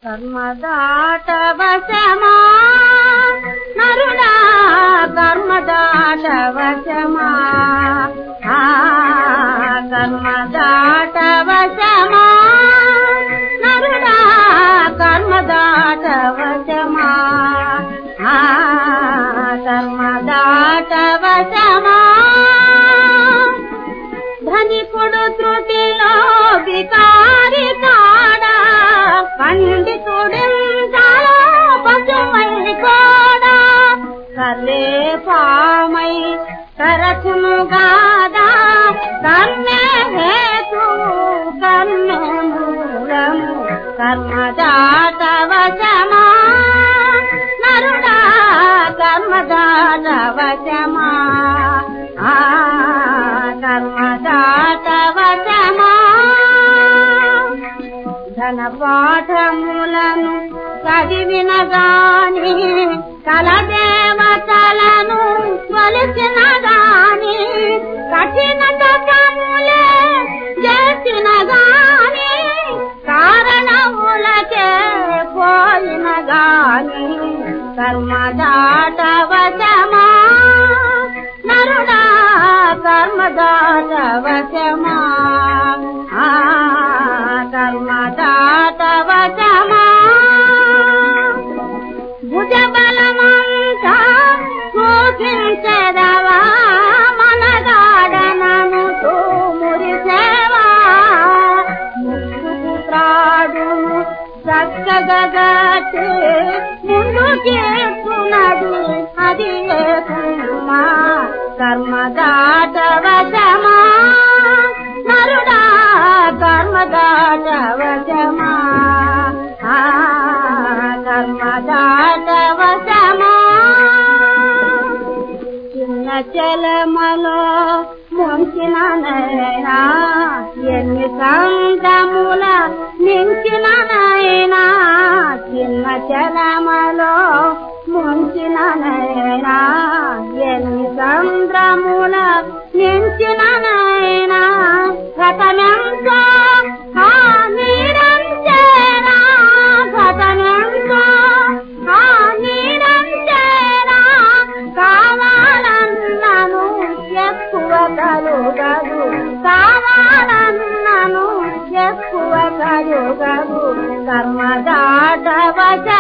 కర్మదాటవశమా నరుడా కర్మదాటవశమా కర్మదాటవశమా నరుడా కర్మదాటవశమా కర్మదాటవశమా ధనికుడు త్రుటిలో వికారి కాడా పండితుడింతలో పశువై కోడా కర్లే పామై కరచును గాదా కర్మే హేతు కర్మే మూలము కర్మదాటవశమా నరుడా కర్మదాటవశమా కర్మదాటవశమా ధన పాఠములను చదివిన గాని కలదేవతలను కొలిచిన గాని కఠిన తపములే చేసిన గాని కారణములకే పోయిన గాని కర్మదాటవశమా నరుడా కర్మదాటవశమా కర్మదాటవశమా భుజబలమంతా సూచించెదవా మనగాడనను మురిసేవా ముసుగు త్రాడును చక్కగట్టి ముందుకేస్తున్నది అది లేకుమా కర్మదాటవశమా నరుడా కర్మదాటవశమా కర్మదాటవశమా చిన్న చలమలో ముంచిన నైనా ఎన్ని సంతముల నించిన నైనా చిన్న చలమలో ముంచిన నైనా ఎన్ని సంద్రముల నించిన నైనా ఘటమెంతో ఆ నీరంచేనా ఘటమెంతో ఆ నీరంచేనా కావాలన్నను ఎక్కువ కలుగదు కావాలన్నను ఎక్కువ కలుగదు కర్మదాటవశమా